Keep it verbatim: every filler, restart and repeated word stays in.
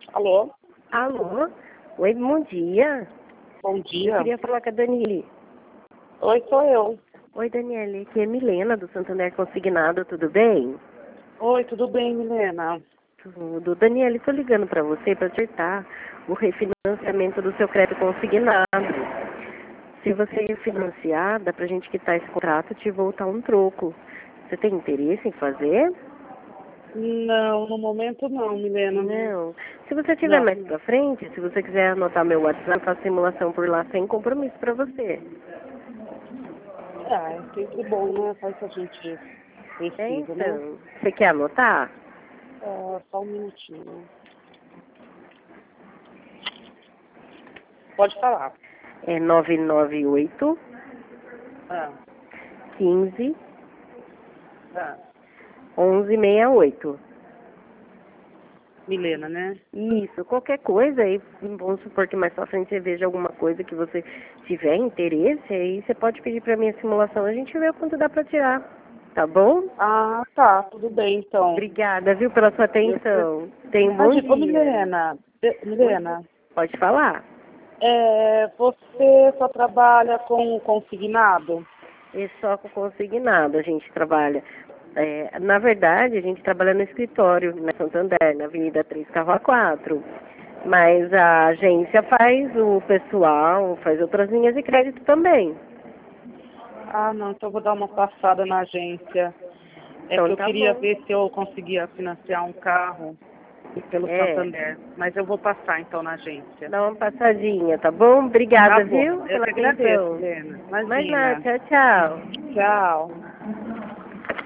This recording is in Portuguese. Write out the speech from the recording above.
Alô? Alô? Oi, bom dia. Bom Eu dia. queria falar com a Daniele. Oi, sou eu. Oi, Daniele, aqui é Milena, do Santander Consignado, tudo bem? Oi, tudo bem, Milena? Tudo. Daniele, estou ligando para você para acertar o refinanciamento do seu crédito consignado. Se você refinanciar, dá para a gente quitar esse contrato e te voltar um troco. Você tem interesse em fazer? Não, no momento não, Milena. Não. Se você tiver Não. mais pra frente, se você quiser anotar meu WhatsApp, eu faço simulação por lá sem compromisso para você. Ah, é sempre bom, né? Faz que a gente É, precisa, né? então. Você quer anotar? É, só um minutinho. Pode falar. É nove nove oito, Ah, quinze, ah. onze sessenta e oito. Milena, né? Isso, qualquer coisa aí, vamos supor que mais pra frente você veja alguma coisa que você tiver interesse, aí você pode pedir pra mim a simulação, a gente vê o quanto dá pra tirar, tá bom? Ah, tá, tudo bem, então. Obrigada, viu, pela sua Eu... atenção. Tenha um Ah, bom de- ô, dia. Milena, de- Oi? Milena, Pode falar. é, você só trabalha com consignado? E só com consignado a gente trabalha. É, na verdade, a gente trabalha no escritório, na Santander, na Avenida três, Carro A quatro. Mas a agência faz o pessoal, faz outras linhas de crédito também. Ah, não, então eu vou dar uma passada na agência. É Então que eu tá queria bom. ver se eu conseguia financiar um carro pelo É, Santander. Mas eu vou passar então na agência. dá uma passadinha, tá bom? Tá Obrigada, bom. viu, Eu pela que agradeço, atenção. Helena. Mais nada, Imagina. tchau, tchau. Tchau.